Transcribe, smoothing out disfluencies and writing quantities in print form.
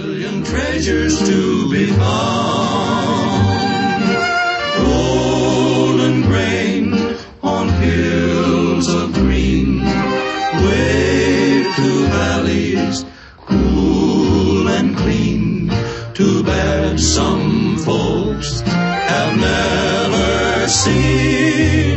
Treasures to be found, golden grain on hills of green, wave to valleys cool and clean. Too bad some folks have never seen